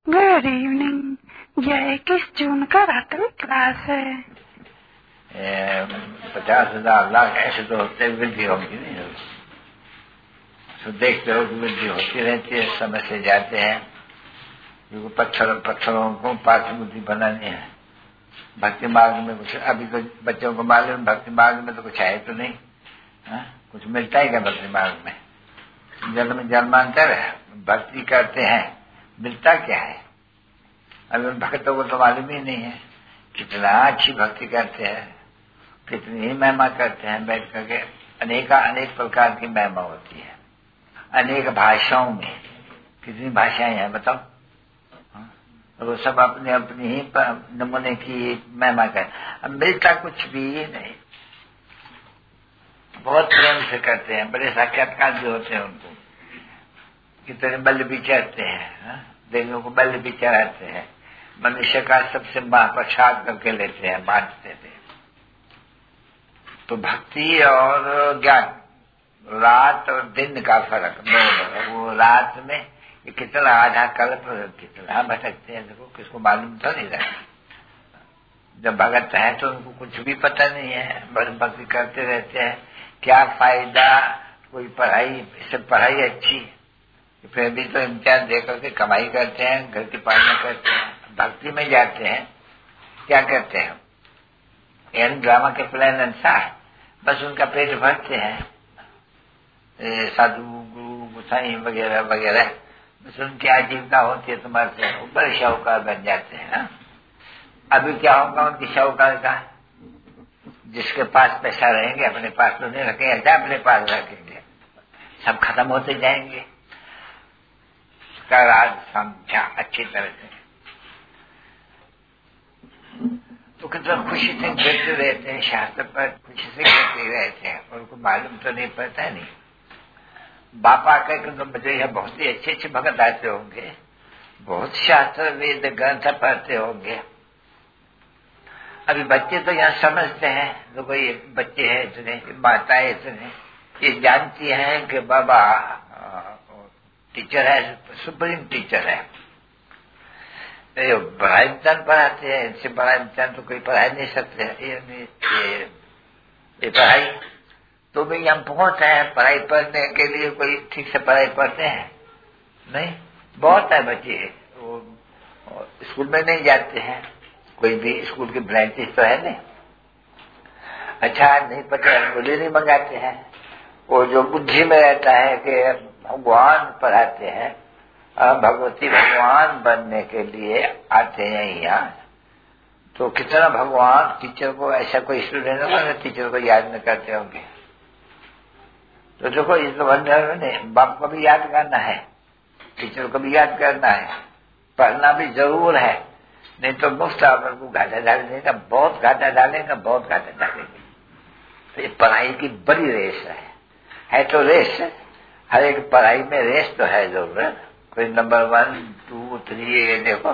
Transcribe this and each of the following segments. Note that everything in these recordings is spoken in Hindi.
Good evening. यह 21 जून का रात्रि क्लास है। 50,000 लाख ऐसे तो होते वृद्धि होगी नहीं होगी। तो देखते हो वृद्धि होती रहती है, समय से जाते हैं क्योंकि पत्थरों को पार्थिव बनानी है। भक्ति मार्ग में कुछ अभी तो बच्चों को मालूम, भक्ति मार्ग में तो कुछ है तो नहीं। कुछ मिलता है क्या भक्ति मार्ग में? जन्म जन्मांतर है, भक्ति करते हैं, मिलता क्या है? अभी उन भक्तों को तो मालूम ही नहीं है कितना अच्छी भक्ति करते हैं, कितनी ही महिमा करते हैं। बैठ करके अनेक प्रकार की महिमा होती है, अनेक भाषाओं में। कितनी भाषाएं हैं बताओ? वो सब अपनी अपनी ही नमूने की महिमा कर। अब मिलता कुछ भी नहीं। बहुत प्रेम से करते हैं, बड़े साक्षात्कार भी होते हैं उनको। कितने बल भी चढ़ते हैं, देवियों को बल भी चढ़ाते हैं। मनुष्य का सबसे महाप्रसाद करके लेते हैं, बांटते थे। तो भक्ति और ज्ञान, रात और दिन का फर्क। वो रात में कितना आधा कल्प कितना भटकते हैं, देखो किसको मालूम तो नहीं रहता। जब भगत है तो उनको कुछ भी पता नहीं है, बस भक्ति करते रहते हैं। क्या फायदा? कोई पढ़ाई, इससे पढ़ाई अच्छी, फिर भी तो इम्तिहान दे करके कमाई करते हैं, घर की पालना करते हैं। भक्ति में जाते हैं, क्या करते हैं? यानी ड्रामा के प्लान अनुसार बस उनका पेट भरते हैं। साधु गुरु गुसाई वगैरह वगैरह, बस उनकी आजीविका होती है। तुम्हारे से बड़े शाहूकार बन जाते हैं। अभी क्या होगा उनकी शाहूकार का? जिसके पास पैसा रहेंगे, अपने पास तो नहीं रखेंगे, क्या अपने पास रखेंगे? सब खत्म होते जाएंगे। उसका राज समझा अच्छी तरह से। तो कितना खुशी से गिरते रहते हैं, शास्त्र पर खुशी से गिरते रहते हैं, उनको मालूम तो नहीं पड़ता है। नहीं, बाप आकर तो बच्चे बहुत ही अच्छे अच्छे भगत आते होंगे, बहुत शास्त्र वेद ग्रंथ पढ़ते होंगे। अभी बच्चे तो यहाँ समझते हैं, तो कोई बच्चे हैं इतने, माताएं इतने, ये जानती हैं कि बाबा टीचर है, सुप्रीम टीचर है, बड़ा इम्तिहान पढ़ाते हैं। इनसे बड़ा इम्तिहान तो कोई पढ़ा नहीं सकते। ये पढ़ाई तो भी यहाँ बहुत है, पढ़ाई पढ़ने के लिए कोई ठीक से पढ़ाई पढ़ते हैं नहीं। बहुत है बच्चे वो स्कूल में नहीं जाते हैं, कोई भी स्कूल की ब्रांचेस तो है नहीं। अच्छा नहीं पता, बोले नहीं मंगाते हैं। वो जो बुद्धि में रहता है कि भगवान पढ़ाते हैं, भगवती भगवान बनने के लिए आते हैं यहाँ, तो कितना भगवान टीचर को, ऐसा कोई स्टूडेंट होगा टीचर को याद न करते होंगे। तो देखो इस नहीं, बाप को भी याद करना है, टीचर को भी याद करना है, पढ़ना भी जरूर है, नहीं तो मुफ्त आवर को घाटा डालेगा, बहुत घाटा डालेगा, बहुत घाटा डालेगा। तो ये पढ़ाई की बड़ी रेस है तो रेस, हर एक पढ़ाई में रेस तो है जरूर। कोई नंबर 1, 2, 3 ये देखो,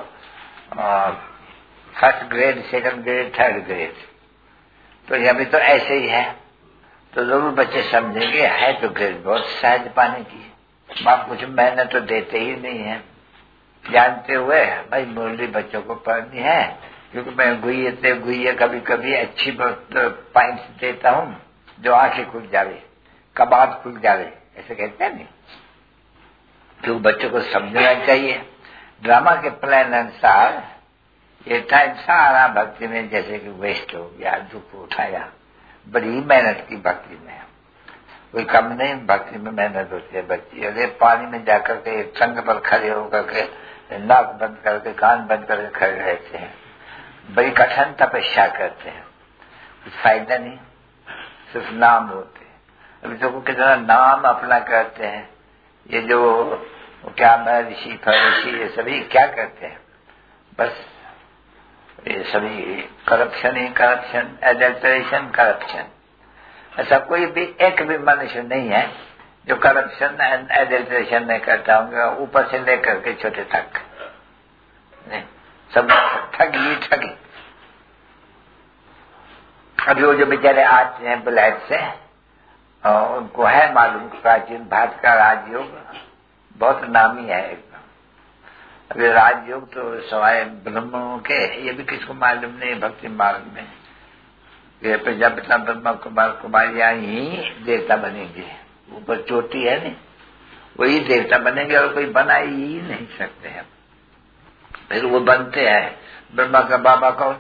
first grade, second grade, third grade, तो यहाँ भी तो ऐसे ही है। तो जरूर बच्चे समझेंगे है तो ग्रेड बहुत सहज पाने की। बाप कुछ मेहनत तो देते ही नहीं है, जानते हुए भाई मुरली बच्चों को पढ़नी है, क्योंकि मैं गुइये कभी कभी अच्छी पॉइंट्स देता हूँ जो आंखें खुल जावे, कबाब खुल जावे, ऐसे कहते हैं नहीं। क्यों बच्चों को समझना चाहिए। ड्रामा के प्लान अनुसार ये टाइम सारा भक्ति में जैसे कि वेस्ट हो गया, दुख उठाया। बड़ी मेहनत की भक्ति में, कोई कम नहीं भक्ति में मेहनत होती है। बच्ची अरे पानी में जाकर के संग पर खड़े होकर के नाक बंद करके कान बंद करके खड़े रहते हैं, बड़ी कठिन तपस्या करते हैं, कुछ फायदा नहीं, सिर्फ नाम होते हैं। अभी तो कितना नाम अपना करते हैं। ये जो क्या ऋषि फऋषि ये सभी क्या करते हैं? बस ये सभी करप्शन ही करप्शन, एडल्टरेशन करप्शन। ऐसा कोई भी एक भी मनुष्य नहीं है जो करप्शन एंड एडल्टरेशन नहीं करता होगा, ऊपर से लेकर के छोटे तक नहीं, सब ठगी ठगी। अभी वो जो बेचारे आते हैं बुलाइट से, उनको है मालूम प्राचीन भारत का राजयोग बहुत नामी है एकदम। अभी राजयोग तो सवाए ब्रह्मों के, ये भी किसको मालूम नहीं भक्ति मार्ग में। ये प्रजापिता ब्रह्मा कुमार कुमारियां ही देवता बनेंगे, ऊपर चोटी है नहीं, वही देवता बनेंगे और कोई बना ही नहीं सकते हैं। फिर वो बनते हैं। ब्रह्मा का बाबा कौन?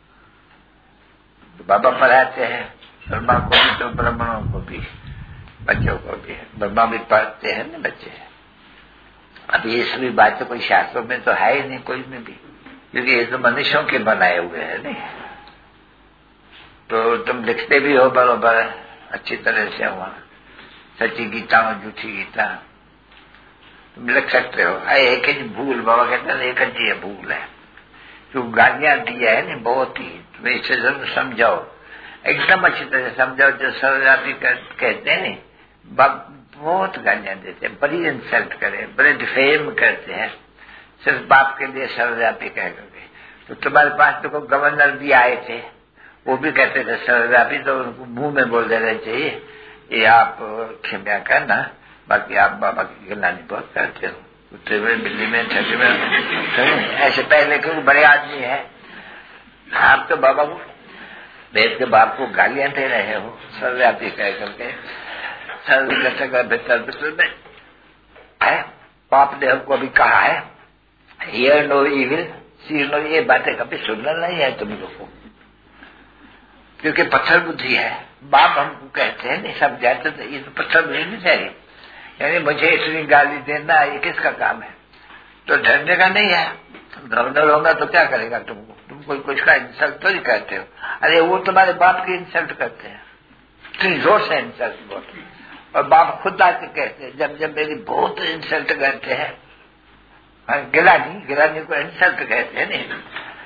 बाबा पढ़ाते हैं ब्रह्मा को भी तो ब्राह्मणों को भी, बच्चों को भी। ब्रह्मा भी पढ़ते हैं ना बच्चे। अब ये सभी बातें कोई शास्त्रों में तो है ही नहीं कोई में भी, क्योंकि ये तो मनुष्यों के बनाए हुए हैं नहीं। तो तुम लिखते भी हो बरोबर अच्छी तरह से, हुआ सच्ची गीता और झूठी गीता तुम लिख सकते हो। एक ही भूल, बाबा कहते हैं एक ही भूल है, जो गालियां दिया है ना बहुत ही, तुम इसे जरूर समझाओ, एकदम अच्छी तरह समझाओ। जो सर्वव्यापी कहते हैं ना, बहुत गालियां देते हैं, बड़ी इंसल्ट करे, बड़े डिफेम करते हैं, सिर्फ बाप के लिए सर्वव्यापी कह करके। तो तुम्हारे पास तो कोई गवर्नर भी आए थे, वो भी कहते थे सर्वव्यापी, तो उनको मुंह में बोल देना चाहिए ये आप क्षमा करना, बाकी आप बाबा की गिलानी बहुत करते हो, कुत्ते में बिल्ली में छठी में ऐसे पहले क्यों बड़े आदमी है, आप तो बाबा को वेद के बाप को गालियां दे रहे हो सर्वव्यापी कह करके। सर्व में है, पाप ने हमको अभी कहा है hear no evil see no, ये बातें कभी सुनना नहीं है तुम लोग को, क्योंकि पत्थर बुद्धि है। बाप हमको कहते हैं नहीं समझाते, तो ये तो पत्थर बुद्धि नहीं चाहिए, यानी मुझे इतनी गाली देना ये किसका काम है? तो डरने का नहीं है। गवर्नर होगा तो क्या करेगा तुमको? तुम कोई कुछ का इंसल्ट तो नहीं करते हो। अरे वो तुम्हारे बाप की इंसल्ट करते हैं, इतनी जोर से इंसल्ट बोलते, और बाप खुद आके कहते हैं जब जब मेरी बहुत इंसल्ट करते हैं, गिलानी को इंसल्ट कहते हैं नहीं,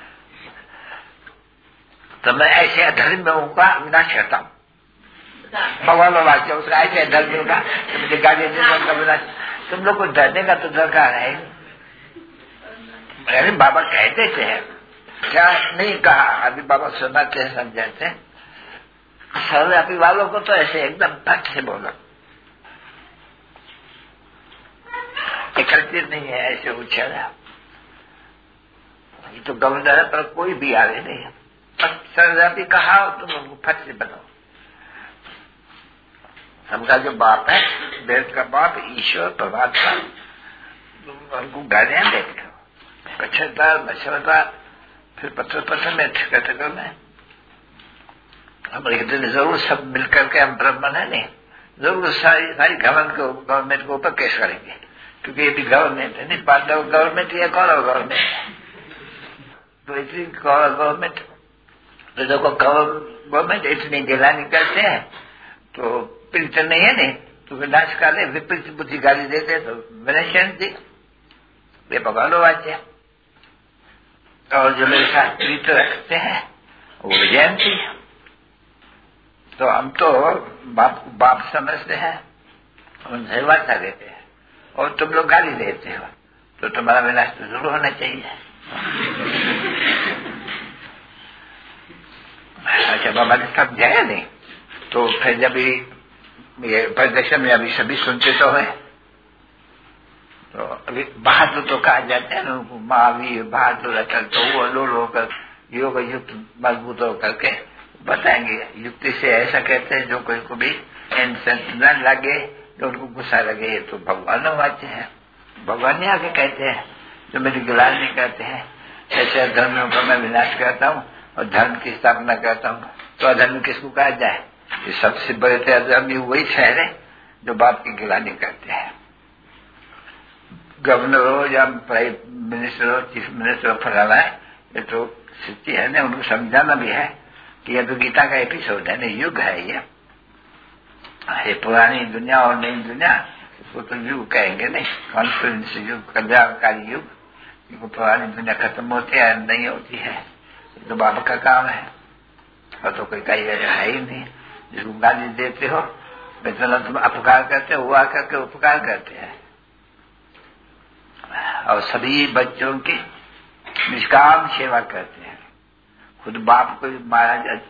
तो मैं ऐसे अधर्मियों का विनाश करता हूँ। भगवान वाक्य उसका ऐसे अधर्मियों का मुझे गाली देने का विनाश। तुम लोग को डरने का तो दरकार है, अरे बाबा कहते थे क्या नहीं कहा, अभी बाबा सुनाते हैं समझाते हैं। सर्वव्यापी वालों को तो ऐसे एकदम पट से बोला, इकट्ठे नहीं है ऐसे उछल, ये तो गवर्नर है पर कोई भी आगे नहीं है। सर्वव्यापी कहा तुम उनको फट से बनाओ। सबका जो बाप है, वेद का बाप ईश्वर परमात्मा, तुम उनको गालियां देते हो, कच्छता मछता, फिर पत्थर में ठिका में। हम एक दिन जरूर सब मिलकर के, हम ब्राह्मण है नहीं, जरूर सारी गवर्नमेंट के ऊपर केस करेंगे, क्योंकि ये भी गवर्नमेंट है नहीं, पांडव गवर्नमेंट या कौन गवर्नमेंट, तो इतनी गवर्नमेंट, तो देखो गवर्नमेंट इतनी गिलानी करते हैं तो पीड़ित नहीं है नहीं, तो विनाश काले विपरीत बुद्धि गाली देते तो विनाशन थी, वे भगवान वाच्य। और जो मेरे साथ प्रीत रखते हैं वो जयंती। तो हम तो बाप को बाप समझते हैं, उनसे वार्ता देते हैं, और तुम लोग गाली देते हो, तो तुम्हारा विनाश तो जरूर होना चाहिए। अच्छा बाबा ने समझाया नहीं, तो फिर जब ये प्रदर्शन में अभी सभी सुनते तो है, तो अभी बहादुर तो कहा जाता है ना, महावीर बहादुर अटल, तो वो लोल होकर योग युक्त मजबूत होकर के बताएंगे। युक्ति से ऐसा कहते हैं जो कोई को भी न लगे, जो उनको गुस्सा लगे, ये तो भगवान वाच्य है, भगवान ने आके कहते हैं, जो मेरी गिलास नहीं कहते हैं, ऐसे धर्मियों का मैं विनाश करता हूँ और धर्म की स्थापना करता हूँ। तो अधर्म किसको कहा जाए? ये सबसे बड़े थे अधर्मी वही ठहरे जो बाप की गिलानी करते हैं। गवर्नर हो या प्राइम मिनिस्टर हो, चीफ मिनिस्टर हो, फलाना है, ये तो स्थिति है ना, उनको समझाना भी है कि यह तो गीता का एपिसोड है ना, युग है ये पुरानी दुनिया और नई दुनिया, इसको तो युग कहेंगे नहीं, कॉन्फ्रेंस युग, कल्याणकारी युग। क्योंकि पुरानी दुनिया खत्म होती है, नहीं होती है, तो बाबा का काम है, और तो कोई कई है ही नहीं। जिसको गाली देते हो, बेचना तुम अपकार करते हो, वो आकर के उपकार करते हैं। और सभी बच्चों की निष्काम सेवा करते हैं। खुद बाप को महाराज,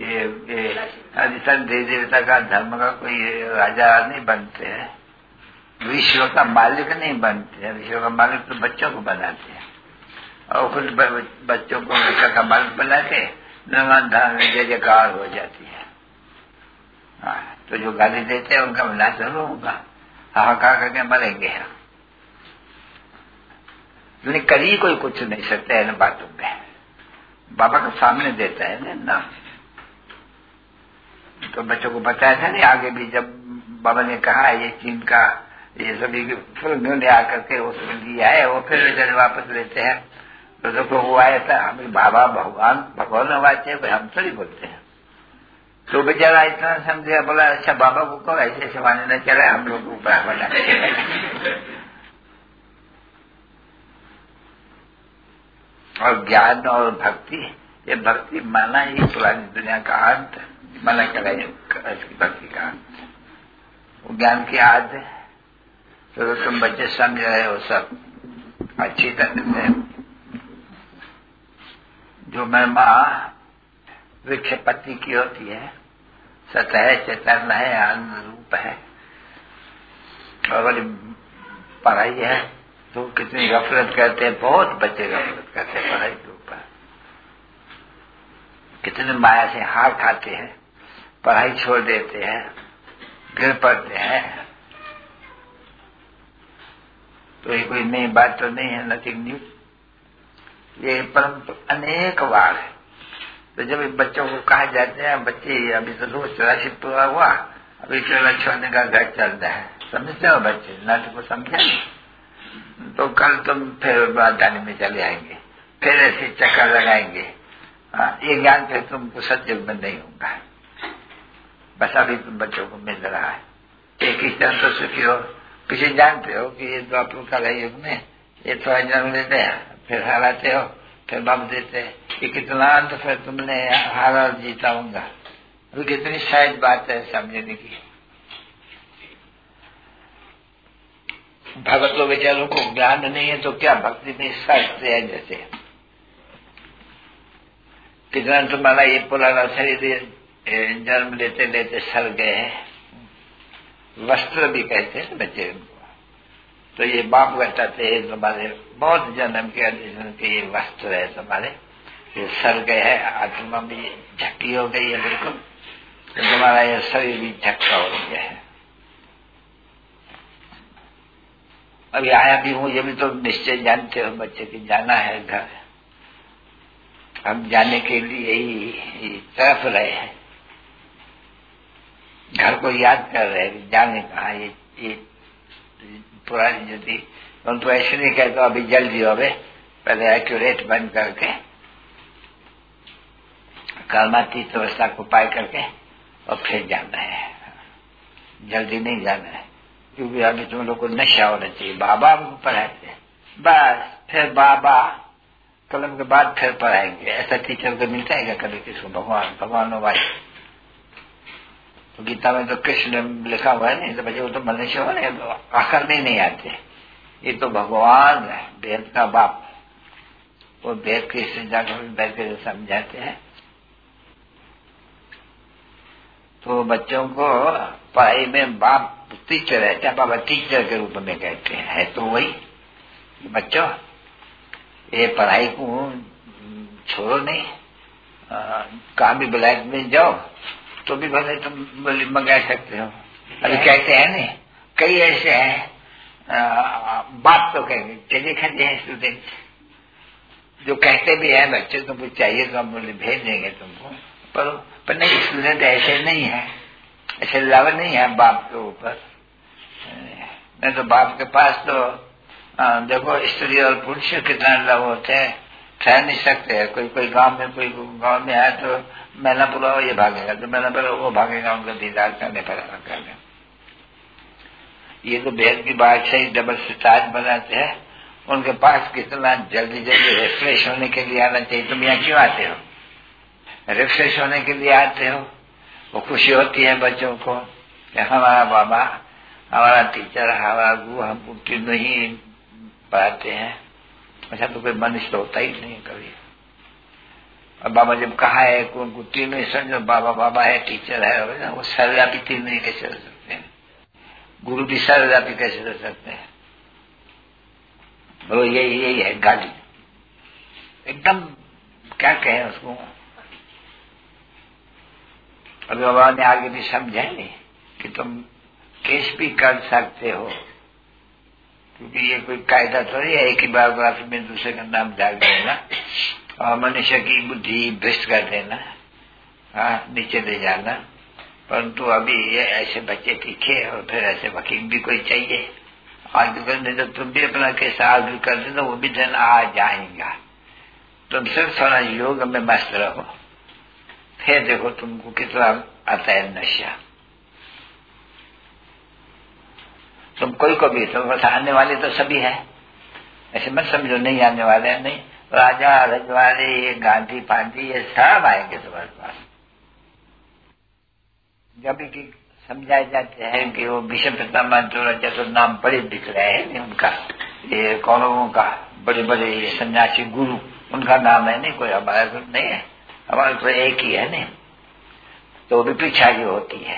ये राजस्थान देवी देवता का धर्म का कोई राजा नहीं बनते हैं, विश्व का मालिक नहीं बनते हैं, विश्व का मालिक तो बच्चों को बनाते हैं और खुद बच्चों को विश्व का मालिक बना के नमन धान में जय जयकार हो जाती है। हाँ, तो जो गाली देते हैं उनका विनाश जरूर होगा, हाहाकार करके मरेंगे। लेकिन करी कोई कुछ नहीं सकता है इन बातों में, बाबा के सामने देता है ना। तो बच्चों को बताया था नहीं आगे भी, जब बाबा ने कहा ये चीन का ये सभी फिल्म ने आकर के उसमें लिया है, वो फिर जब वापस लेते हैं तो देखो वो आया था हमें बाबा भगवान वाचे हम थोड़ी बोलते हैं। तो बेचारा इतना समझे, बोला अच्छा बाबा को कहो ऐसे समाने न चला, हम लोग ऊपर बना। और ज्ञान और भक्ति, ये भक्ति माना ही पुरानी दुनिया का अंत माना करा इसकी भक्ति का अंत, वो ज्ञान की आद है। तो तुम बच्चे समझ रहे हो सब अच्छी तरह से। जो महिमा वृक्ष पत्ती की होती है, सत है, चेतन है, आनंद रूप है, और बड़ी पढ़ाई है तो कितनी गफलत करते हैं, बहुत बच्चे गफलत करते हैं पढ़ाई के ऊपर, कितने माया से हार खाते हैं, पढ़ाई छोड़ देते हैं, गिर पड़ते हैं। तो ये कोई नई बात तो नहीं है, नथिंग न्यू, ये परम अनेक बार है। तो जब बच्चों को कहा जाते हैं बच्चे अभी तो 284 पूरा हुआ, अभी 14 छोड़ने का घर चल रहा है, समझते हो बच्चे, नाटक को समझा तो कल तुम फिर राजधानी में चले आएंगे, फिर ऐसे चक्कर लगाएंगे। ये ज्ञान फिर तुमको सत्युग में नहीं होगा, बस अभी तुम बच्चों को मिल रहा है। एक ही तरह तो सुखी हो, पीछे जानते हो कि ये द्वापर काल युग में ये थोड़ा जन्म लेते हैं, फिर हराते हो, फिर बम देते हैं, ये कितना अंत फिर तुमने हारा जीता होगा। अभी कितनी शायद बात है समझने की। भगतों बेचारों को ज्ञान नहीं है तो क्या भक्ति में शास्त्र है, जैसे कितना तुम्हारा ये पुराना शरीर जन्म लेते लेते सड़ गए हैं, वस्त्र भी कहते हैं बच्चे उनको, तो ये बाप बताते हैं तुम्हारे बहुत जन्म के ये वस्त्र है तुम्हारे, ये सड़ गए हैं, आत्मा भी झक्की हो गई है बिल्कुल, तो तुम्हारा ये शरीर भी झक्का हो गया है। अभी आया भी हूँ, ये भी तो निश्चय जानते हो बच्चे की जाना है घर, हम जाने के लिए ही तरफ रहे हैं, घर को याद कर रहे हैं, जाने कहा ये पुरानी जो थी तो ऐसे नहीं कहते अभी जल्दी हो गए, पहले एक्यूरेट बन करके कर्मा तीर्थ अवस्था को पाए करके और फिर जाना है, जल्दी नहीं जाना है, क्योंकि अभी तुम लोग को नशा होना चाहिए। बाबा को पढ़ाते हैं बस, फिर बाबा कलम के बाद फिर पढ़ाएंगे, ऐसा टीचर को मिलता है क्या कभी किसको? भगवान भाई, तो गीता में तो कृष्ण लिखा हुआ है नहीं, तो बच्चे वो तो मनुष्य हो नहीं, तो आखिर में नहीं आते, ये तो भगवान है, वेद का बाप, वो वेद के से जाकर बैठ कर समझाते हैं। तो बच्चों को पढ़ाई में बाप टीचर है, क्या बाबा टीचर के रूप में कहते हैं, है तो वही। बच्चों ये पढ़ाई को छोड़ो नहीं, कहाँ भी ब्लैक में जाओ तो भी भले तुम मंगा सकते हो। अभी कहते हैं नहीं, कई ऐसे हैं बात तो कहेंगे चलिए खड़े हैं स्टूडेंट, जो कहते भी हैं बच्चे तुमको चाहिए तो हम बोले भेज देंगे तुमको, पर नहीं, स्टूडेंट ऐसे नहीं है, ऐसे लव नहीं है बाप के ऊपर। नहीं तो बाप के पास तो देखो स्त्री और पुरुष कितना लव होते हैं, ठहर नहीं सकते। कोई गांव में आए तो मैना पूरा ये भागेगा, तो मैना पूरा वो भागेगा, उनका दीदार करने पर करने। ये तो भेद की बात से डबल स्टार्च बनाते हैं, उनके पास कितना जल्दी रिफ्रेश होने के लिए आना चाहिए। तुम यहाँ क्यों आते हो? रिफ्रेश होने के लिए आते हो। वो खुशी होती है बच्चों को कि हमारा बाबा, हमारा टीचर, हमारा गुरु हमको तीनों ही पढ़ाते हैं। अच्छा तो कोई मनुष्य तो होता ही नहीं कभी। और बाबा जब कहा है कि उनको तीनों ही समझो, बाबा बाबा है, टीचर है, वो सरला भी तीनों ही कैसे हो सकते हैं? गुरु भी सर्वव्यापी कैसे रह सकते हैं? वो यही है गाली, एकदम क्या कहें उसको। अभी बाबा ने आगे भी समझाएंगे कि तुम केस भी कर सकते हो, क्योंकि ये कोई कायदा तो नहीं है एक ही बायोग्राफी में दूसरे का नाम डाल देना और मनुष्य की बुद्धि भ्रष्ट कर देना, नीचे ले जाना। परंतु अभी ये ऐसे बच्चे तीखे और फिर ऐसे वकील भी कोई चाहिए। आर्ग्यू करने तो तुम भी अपना केस आर्ग्यू कर देना, वो भी दिन आ जाएगा। तुम सिर्फ थोड़ा योग में मस्त रहो, फिर देखो तुमको कितना आता है नशा। तुम कोई को भी, तो बस आने वाले तो सभी है, ऐसे मत समझो नहीं आने वाले हैं। नहीं, राजा रजवाड़े ये गांधी पांडी ये सब आएंगे तुम्हारे पास। जब कि समझाए जाते हैं कि वो विषम पितामह तो नाम बड़े दिख रहे हैं उनका, ये कौरवों का बड़े बड़े ये सन्यासी गुरु, उनका नाम है नहीं, कोई हमारा तो नहीं है, हमारा तो एक ही है नहीं, तो वो भी पिछाड़ी होती है।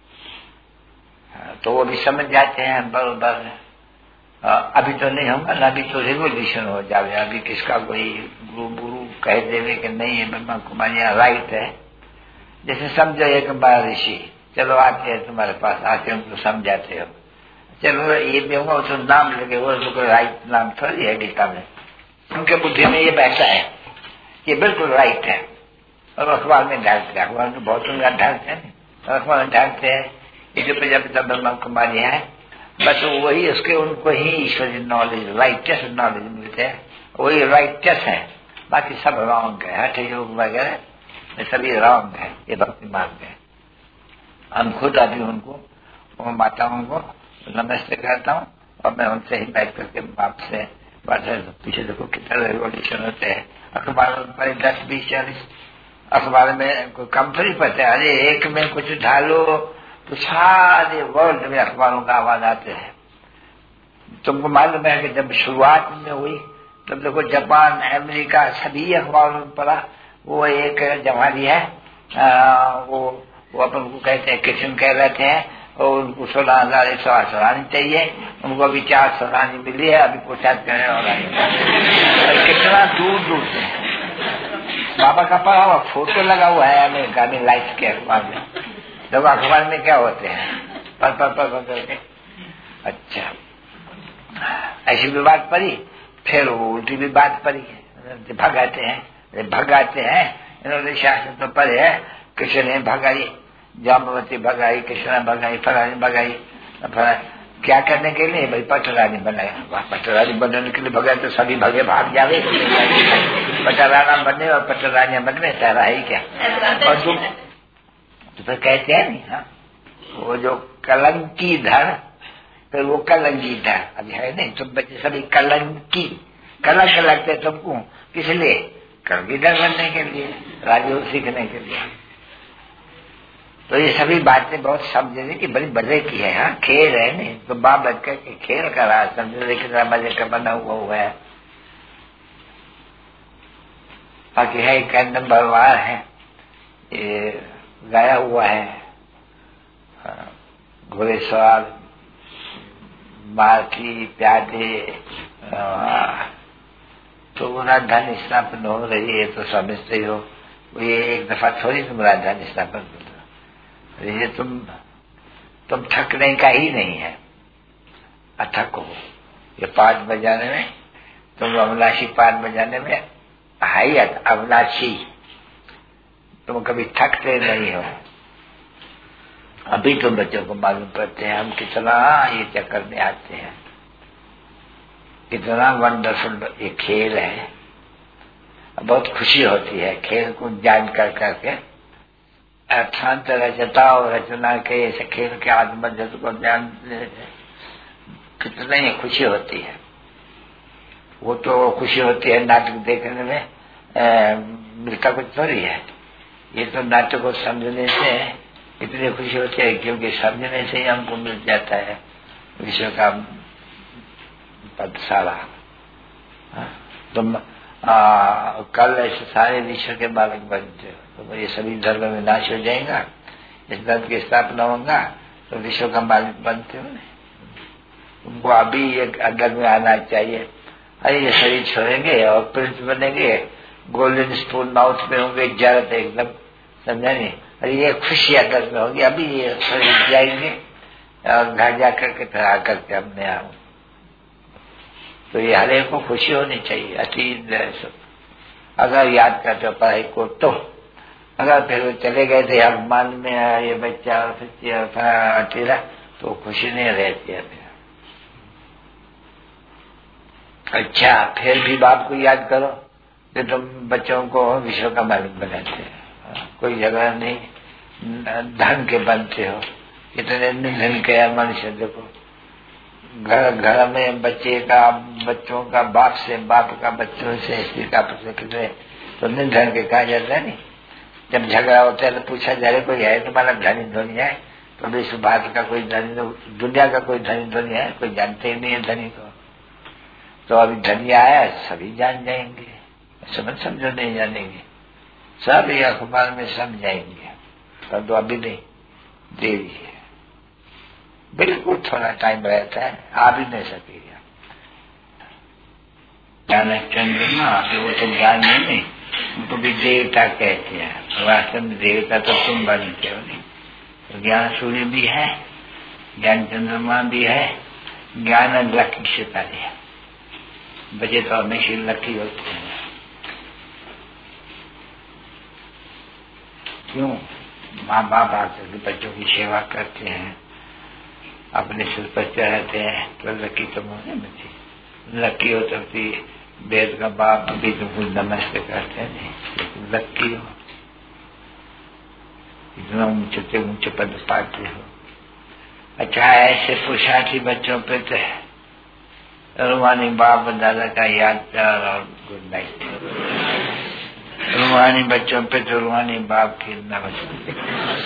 तो वो भी समझ जाते हैं बरोबर। अभी तो नहीं होगा ना, अभी तो रिवोल्यूशन हो जाए। अभी किसका कोई गुरु कह देवे कि नहीं है ब्रह्मा कुमारी राइट है। जैसे समझो एक बार ऋषि चलो आते हैं तुम्हारे पास, आके उनको समझाते हो, चलो ये भी होगा तो नाम लगे, वो तो कोई राइट नाम थोड़ी है गीता में। उनके बुद्धि में ये बैठा है ये बिल्कुल राइट है, और अखबार में ढालते हैं, अखबार में बहुत उनका ढालते हैं, अखबार में ढालते हैं ये जो प्रजापिता ब्रह्मा कुमारी है, बस वही उसके उनको ही ईश्वरीय नॉलेज राइटस नॉलेज मिलते हैं, वही राइटस है, बाकी सब रॉन्ग है। हठ योग वगैरह सभी रॉन्ग है, ये भक्ति मार्ग है। हम खुद अभी उनको माताओं को नमस्ते करता हूँ और मैं उनसे ही बैठ करके बाप से पीछे देखो कितने रिवोल्यूशन होते हैं। अखबार पर 10-20-40 अखबार में कोई कम थोड़ी पड़ते हैं। अरे एक में कुछ ढालो तो सारे वर्ल्ड में अखबारों का आवाज आते हैं। तुमको मालूम है कि जब शुरुआत में हुई तब देखो जापान अमेरिका सभी अखबारों में पड़ा। वो एक जवानी है वो अपन को कहते हैं कृष्ण कह रहे थे, और उनको 16,108 रानी चाहिए, उनको अभी 400 रानी मिली है, अभी पूछताछ करने और कितना दूर दूर से बाबा का पड़ा हुआ फोटो लगा हुआ है अमेरिका में लाइफ के अखबार में। जब अखबार में क्या होते हैं पर करके। अच्छा, ऐसी भी बात पड़ी, फिर उल्टी भी बात पड़ी, भगाते हैं इन्होंने शासन तो पढ़े है, कृष्ण ने भगाई, जाम्बवती भगाई, कृष्ण भगाई, फलानी भगाई, क्या करने के लिए भाई पटरानी बनाया। पटरानी बनने के लिए भगाए तो सभी भगे भाग जावे, पटराना बनने और पटरानियां बनने तारा है क्या। और तो फिर कहते हैं नहीं, हाँ वो जो कलंकी धर, फिर वो कलंकी धर अभी है नहीं, तुम बच्चे सभी कलंकी कलंक लगते तुमको, किस लिए? कलंकीधर बनने के लिए, राजयोग सीखने के लिए। तो ये सभी बातें बहुत समझने की बड़ी मजे की है। हाँ खेल है नहीं तो बाप बच्चे के खेल का रहा समझने कितना मजे का बना हुआ है। बाकी है एक नंबर वार है, ये गाया हुआ है घोड़ेसवार मार्की प्यादे, तो वो राजधानी स्थापन हो रही है तो समझते हो। ये एक दफा थोड़ी तुम राजधानी स्थापन कर दो, ये तुम थकने का ही नहीं है, अथक हो। ये पाठ बजाने में तुम अभिलाषी पाठ बजाने में हाई अभिलाषी, तुम कभी थकते नहीं हो। अभी तुम बच्चों को मालूम पड़ते हैं हम कितना ये चक्कर में आते हैं, कितना वंडरफुल ये खेल है। बहुत खुशी होती है खेल को जान कर करके, अर्थांत रचता और रचना के ऐसे खेल के आत्मजत को ज्ञान कितना ही खुशी होती है। वो तो खुशी होती है नाटक देखने में, मिलता कुछ थोड़ी है। ये तो नाटक को समझने से इतनी खुशी होती है, क्योंकि समझने से ही हमको मिल जाता है विश्व का पद सारा। तुम कल ऐसे सारे विश्व के बालक बनते हो तो ये सभी धर्म में नाश हो जाएगा, इस धर्म की स्थापना होगा तो विश्व का मालिक बनते हो। उनको अभी ये अगर में आना चाहिए। अरे ये शरीर छोड़ेंगे और प्रिंस बनेंगे, गोल्डन स्पून माउथ में होंगे, जरत एकदम, समझा नहीं। अरे ये खुशी अगर में होगी, अभी ये शरीर जाएंगे और घर जा करके फिर आकर के हमने आऊँ। तो ये हर एक को खुशी होनी चाहिए, अतीत सब। अगर याद करते हो पढ़ाई को, तो अगर फिर वो चले गए थे अभिमान में ये बच्चा और अकेला, तो खुशी नहीं रहती है फिर। अच्छा, फिर भी बाप को याद करो कि तुम बच्चों को विश्व का मालिक बनाते हो, कोई जगह नहीं, धन के बनते हो। इतने निधन के मनुष्य देखो, घर में बच्चों का बाप से, बाप का बच्चों से, स्त्री का कितने तो निधन के कहा जाता है। नहीं, जब झगड़ा होता है तो पूछा जा रहा कोई है तुम्हारा धनी धोनी है, तो विश्व भारत का कोई धनी, दुनिया का कोई धनी धोनी है, कोई जानते ही नहीं है धनी को। तो अभी धनी आया, सभी जान जाएंगे, समझो नहीं जानेंगे, सब ये अखबार में सब जाएंगे, पर तो अभी नहीं, देरी है, बिल्कुल थोड़ा टाइम रहता है, आ भी नहीं सकेगा। ज्ञान चंद्रमा, वो तो ज्ञान नहीं, उनको भी देवता कहते हैं। वास्तव में देवता तो तुम बनते हो नहीं। तो ज्ञान सूर्य भी है, ज्ञान चंद्रमा भी है, ज्ञान लकी सितारे है। बचे तो हमेशा लकी होते हैं। क्यों? माँ बाप आकर के बच्चों की सेवा करते हैं, अपने सिर पर चढ़ाते हैं, तो लकी तो होने बच्चे। लकी हो तो फिर वेद का बाप भी तुमको नमस्ते करते हैं, लेकिन लकी हो, इतना ऊंचे ऊंचे पद पाते हो। अच्छा, ऐसे पुरुषार्थी बच्चों पे तो रूहानी बाप दादा का याद प्यार और गुड नाइट। रूहानी बच्चों पे तो रूहानी बाप की नमस्ते।